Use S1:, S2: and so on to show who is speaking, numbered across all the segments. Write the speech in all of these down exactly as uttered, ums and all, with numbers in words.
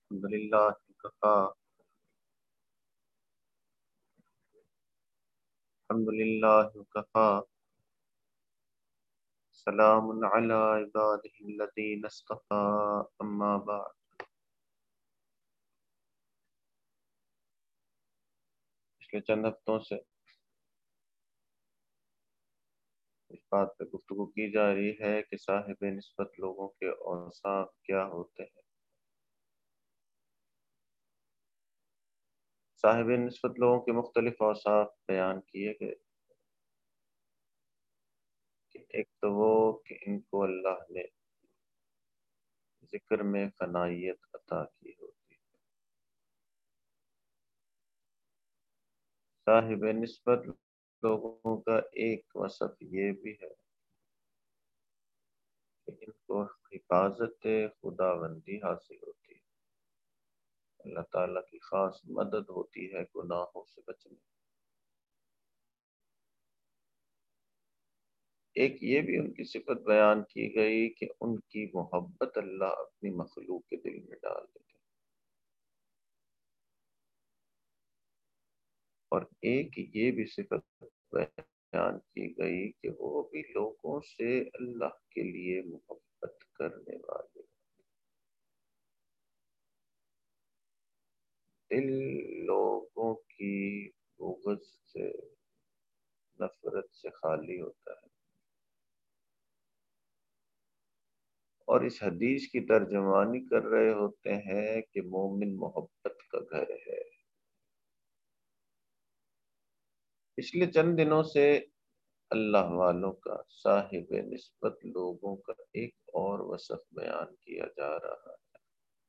S1: الحمد للہ کفا الحمد للہ کفا سلام علی عبادہ الذین اصطفى اما بعد۔ پچھلے چند ہفتوں سے اس بات پہ گفتگو کی جا رہی ہے کہ صاحب نسبت لوگوں کے اوصاف کیا ہوتے ہیں۔ صاحب نسبت لوگوں کے مختلف اوصاف بیان کیے گئے کہ ایک تو وہ کہ ان کو اللہ نے ذکر میں فنائیت عطا کی ہوتی ہے۔ صاحب نسبت لوگوں کا ایک وصف یہ بھی ہے کہ ان کو حفاظت خداوندی حاصل ہوتی ہے، اللہ تعالیٰ کی خاص مدد ہوتی ہے گناہوں سے بچنے۔ ایک یہ بھی ان کی صفت بیان کی گئی کہ ان کی محبت اللہ اپنی مخلوق کے دل میں ڈال دیتے ہیں، اور ایک یہ بھی صفت بیان کی گئی کہ وہ بھی لوگوں سے اللہ کے لیے محبت کرنے والے، دل لوگوں کی بغض سے نفرت سے خالی ہوتا ہے۔ اور اس حدیث کی ترجمانی کر رہے ہوتے ہیں کہ مومن محبت کا گھر ہے۔ پچھلے چند دنوں سے اللہ والوں کا صاحب نسبت لوگوں کا ایک اور وصف بیان کیا جا رہا ہے،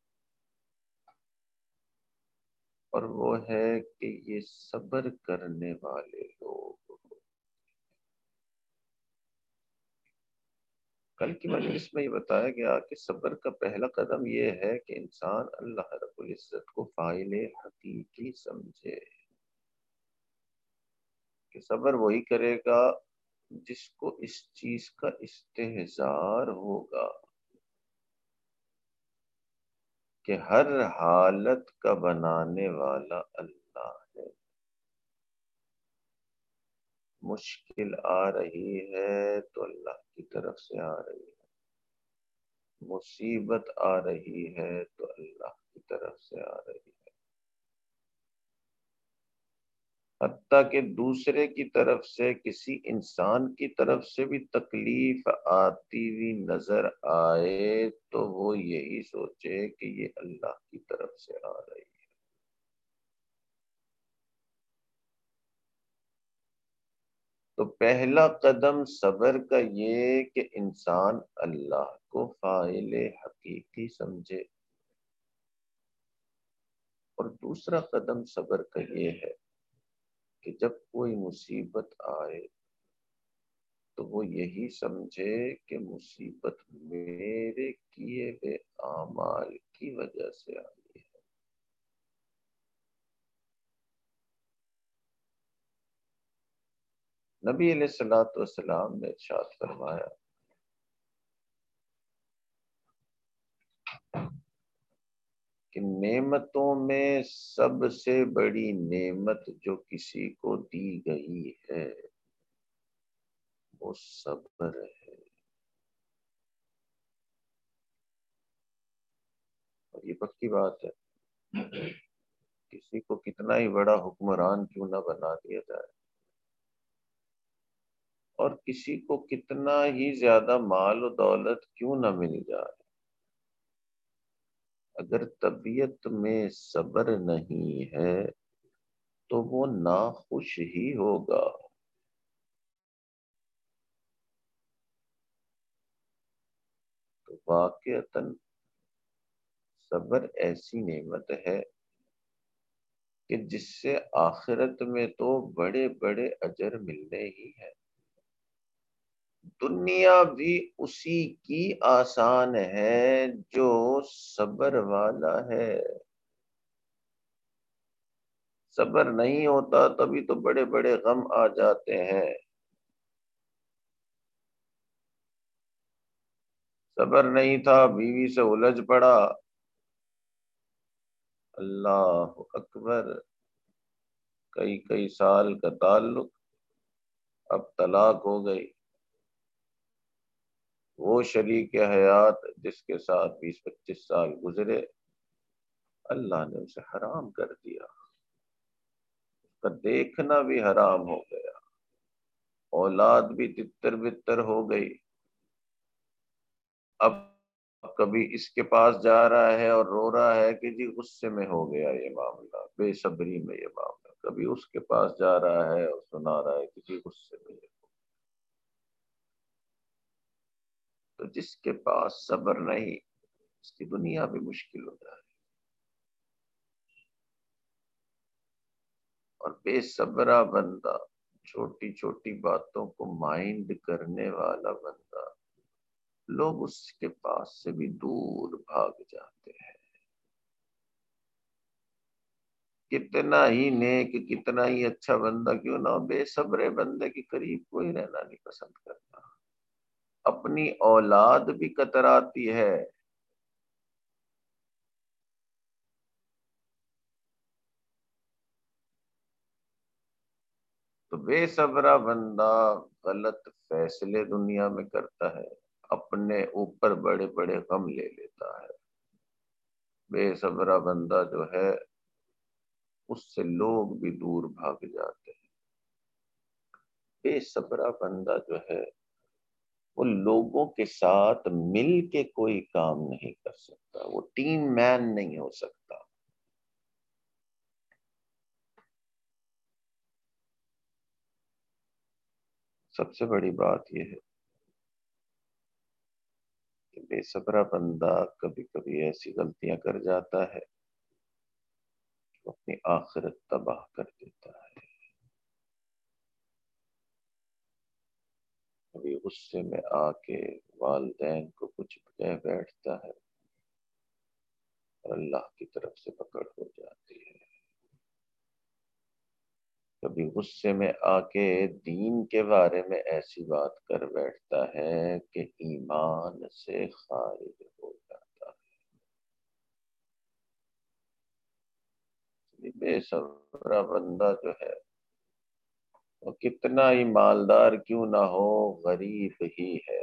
S1: اور وہ ہے کہ یہ صبر کرنے والے لوگ۔ کل کی مجلس میں یہ بتایا گیا کہ صبر کا پہلا قدم یہ ہے کہ انسان اللہ رب العزت کو فاعل حقیقی سمجھے، کہ صبر وہی کرے گا جس کو اس چیز کا استحضار ہوگا کہ ہر حالت کا بنانے والا اللہ ہے۔ مشکل آ رہی ہے تو اللہ کی طرف سے آ رہی ہے، مصیبت آ رہی ہے تو اللہ کی طرف سے آ رہی ہے، حتیٰ کہ دوسرے کی طرف سے کسی انسان کی طرف سے بھی تکلیف آتی ہوئی نظر آئے تو وہ یہی سوچے کہ یہ اللہ کی طرف سے آ رہی ہے۔ تو پہلا قدم صبر کا یہ کہ انسان اللہ کو فاعل حقیقی سمجھے، اور دوسرا قدم صبر کا یہ ہے کہ جب کوئی مصیبت آئے تو وہ یہی سمجھے کہ مصیبت میرے کیے ہوئے اعمال کی وجہ سے آئی ہے۔ نبی علیہ الصلوۃ والسلام نے ارشاد فرمایا کہ نعمتوں میں سب سے بڑی نعمت جو کسی کو دی گئی ہے وہ صبر ہے، اور یہ پکی بات ہے۔ کسی کو کتنا ہی بڑا حکمران کیوں نہ بنا دیا جائے، اور کسی کو کتنا ہی زیادہ مال و دولت کیوں نہ مل جائے، اگر طبیعت میں صبر نہیں ہے تو وہ ناخوش ہی ہوگا۔ تو واقعتاً صبر ایسی نعمت ہے کہ جس سے آخرت میں تو بڑے بڑے اجر ملنے ہی ہیں، دنیا بھی اسی کی آسان ہے جو صبر والا ہے۔ صبر نہیں ہوتا تبھی تو بڑے بڑے غم آ جاتے ہیں۔ صبر نہیں تھا، بیوی سے الجھ پڑا، اللہ اکبر، کئی کئی سال کا تعلق اب طلاق ہو گئی، وہ شریک حیات جس کے ساتھ بیس پچیس سال گزرے اللہ نے اسے حرام کر دیا، اس کا دیکھنا بھی حرام ہو گیا، اولاد بھی تتر بتر ہو گئی۔ اب کبھی اس کے پاس جا رہا ہے اور رو رہا ہے کہ جی غصے میں ہو گیا یہ معاملہ، بے صبری میں یہ معاملہ، کبھی اس کے پاس جا رہا ہے اور سنا رہا ہے کہ جی غصے میں یہ۔ تو جس کے پاس صبر نہیں اس کی دنیا بھی مشکل ہو جائے، اور بے صبرا بندہ، چھوٹی چھوٹی باتوں کو مائنڈ کرنے والا بندہ، لوگ اس کے پاس سے بھی دور بھاگ جاتے ہیں۔ کتنا ہی نیک، کتنا ہی اچھا بندہ کیوں نہ ہو، بے صبر بندے کے قریب کوئی رہنا نہیں پسند کرتا۔ اپنی اولاد بھی کتراتی ہے، تو بے صبرا بندہ غلط فیصلے دنیا میں کرتا ہے، اپنے اوپر بڑے بڑے غم لے لیتا ہے۔ بے صبرا بندہ جو ہے اس سے لوگ بھی دور بھاگ جاتے ہیں۔ بے صبرا بندہ جو ہے وہ لوگوں کے ساتھ مل کے کوئی کام نہیں کر سکتا، وہ ٹیم مین نہیں ہو سکتا۔ سب سے بڑی بات یہ ہے کہ بے صبرا بندہ کبھی کبھی ایسی غلطیاں کر جاتا ہے جو اپنی آخرت تباہ کر دیتا ہے۔ کبھی غصے میں آ کے والدین کو کچھ کہہ بیٹھتا ہے اور اللہ کی طرف سے پکڑ ہو جاتی ہے۔ کبھی غصے میں آ کے دین کے بارے میں ایسی بات کر بیٹھتا ہے کہ ایمان سے خارج ہو جاتا ہے۔ بے صبرا بندہ جو ہے وہ کتنا ہی مالدار کیوں نہ ہو غریب ہی ہے۔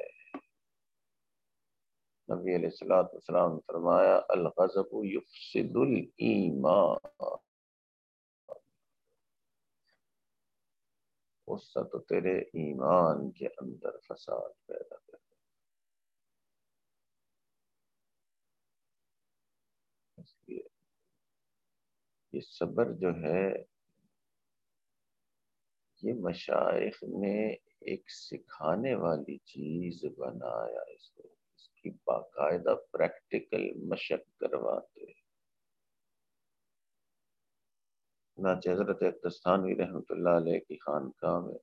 S1: نبی علیہ الصلوۃ والسلام نے فرمایا الغضب یفسد الایمان، غصہ تو تیرے ایمان کے اندر فساد پیدا کرتا ہے۔ اس لیے یہ صبر جو ہے یہ مشائخ نے ایک سکھانے والی چیز بنایا، اس کو اس کی باقاعدہ پریکٹیکل مشق کرواتے۔ چنانچہ حضرت دستانوی رحمۃ اللہ علیہ کی خانقاہ میں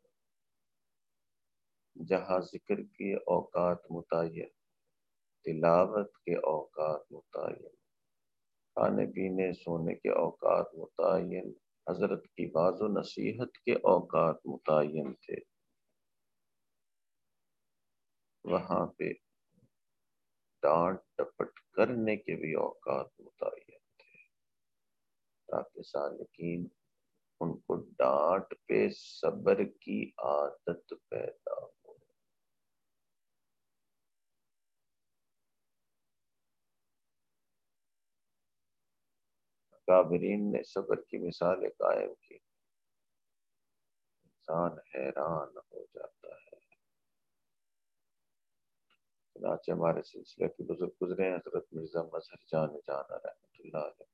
S1: جہاں ذکر کے اوقات متعین، تلاوت کے اوقات متعین، کھانے پینے سونے کے اوقات متعین، حضرت کی واعظ و نصیحت کے اوقات متعین تھے، وہاں پہ ڈانٹ ڈپٹ کرنے کے بھی اوقات متعین تھے، تاکہ سالکین ان کو ڈانٹ پہ صبر کی عادت پیدا ہو۔ کابرین نے صبر کی مثالیں قائم کی، انسان حیران ہو جاتا ہے۔ چنانچہ ہمارے سلسلے کے بزرگ گزرے ہیں حضرت مرزا مظہر جان جانا رحمۃ اللہ علیہ،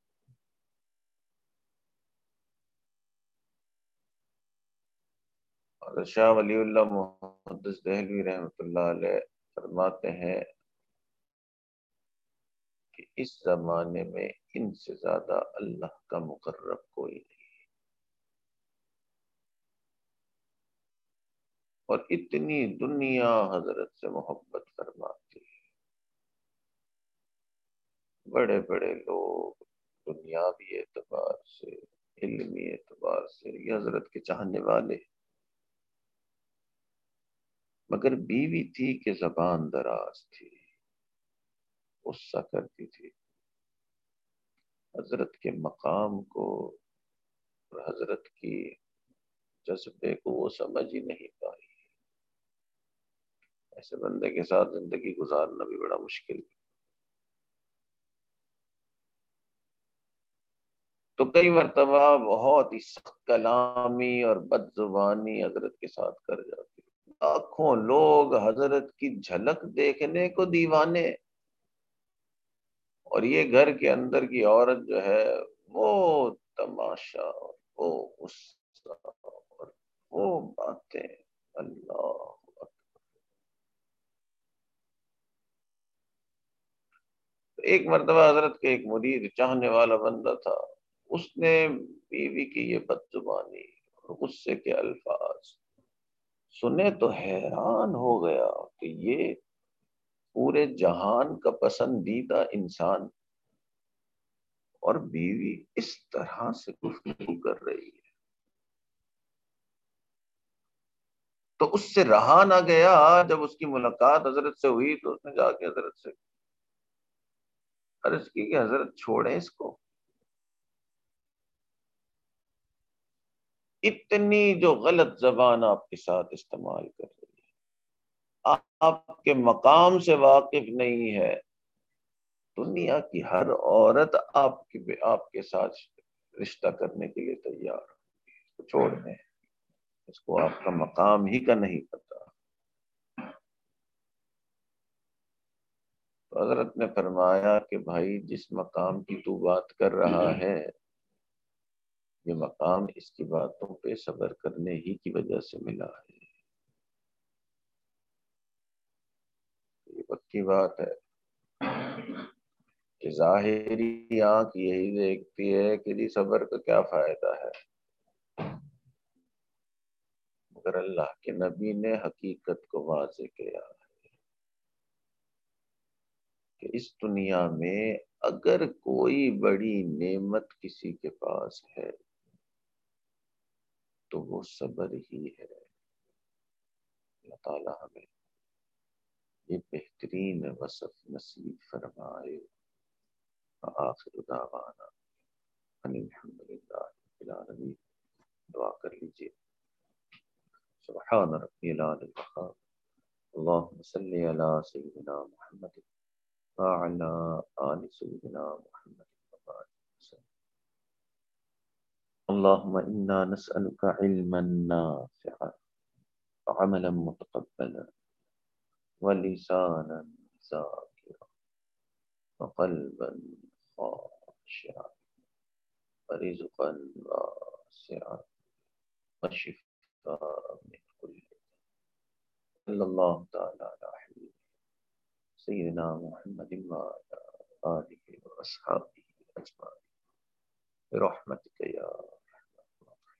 S1: اور شاہ ولی اللہ محدث دہلوی رحمۃ اللہ علیہ فرماتے ہیں کہ اس زمانے میں ان سے زیادہ اللہ کا مقرب کوئی نہیں، اور اتنی دنیا حضرت سے محبت فرماتی ہے۔ بڑے بڑے لوگ دنیاوی اعتبار سے، علمی اعتبار سے یہ حضرت کے چاہنے والے، مگر بیوی تھی کہ زبان دراز تھی، غصہ کرتی تھی۔ حضرت کے مقام کو اور حضرت کی جذبے کو وہ سمجھ ہی نہیں پائی. ایسے بندے کے ساتھ زندگی گزارنا بھی بڑا مشکل ہے. تو کئی مرتبہ بہت ہی سخت کلامی اور بد زبانی حضرت کے ساتھ کر جاتی. لاکھوں لوگ حضرت کی جھلک دیکھنے کو دیوانے، اور یہ گھر کے اندر کی عورت جو ہے وہ تماشا، وہ غصہ اور وہ باتیں. اللہ. ایک مرتبہ حضرت کے ایک مرید چاہنے والا بندہ تھا، اس نے بیوی کی یہ بد زبانی اور غصے کے الفاظ سنے تو حیران ہو گیا کہ یہ پورے جہان کا پسندیدہ انسان اور بیوی اس طرح سے گفتگو کر رہی ہے. تو اس سے رہا نہ گیا. جب اس کی ملاقات حضرت سے ہوئی تو اس نے جا کے حضرت سے عرض کی کہ حضرت چھوڑیں اس کو. اتنی جو غلط زبان آپ کے ساتھ استعمال کر رہی ہے، آپ کے مقام سے واقف نہیں ہے. دنیا کی ہر عورت آپ کے آپ کے ساتھ رشتہ کرنے کے لیے تیار ہے. اس کو چھوڑ دیں، اس کو آپ کا مقام ہی کا نہیں پتا. تو حضرت نے فرمایا کہ بھائی جس مقام کی تو بات کر رہا ہے، یہ مقام اس کی باتوں پہ صبر کرنے ہی کی وجہ سے ملا ہے. یہ پکی بات ہے کہ ظاہری آنکھ یہی دیکھتی ہے کہ جی صبر کا کیا فائدہ ہے، مگر اللہ کے نبی نے حقیقت کو واضح کیا کہ اس دنیا میں اگر کوئی بڑی نعمت کسی کے پاس ہے تو وہ صبر ہی ہے. اللہ تعالیٰ ہمیں یہ بہترین وصف نصیب فرمائے. آخر دعوانا ان الحمدللہ رب العالمین. دعا کر لیجیے. سبحان ربی العلی الوقار. اللهم صل علی سیدنا محمد وعلى آل سيدنا محمد وبارك وسلم. اللهم إنا نسألك علما نافعا وعملا متقبلا ولسانا ذاكرا وقلبا خاشعا ورزقا واسعا وشفاء من كل داء. صلى الله تعالى على حبيبه سيدنا محمد وعلى آله وأصحابه أجمعين برحمتك يا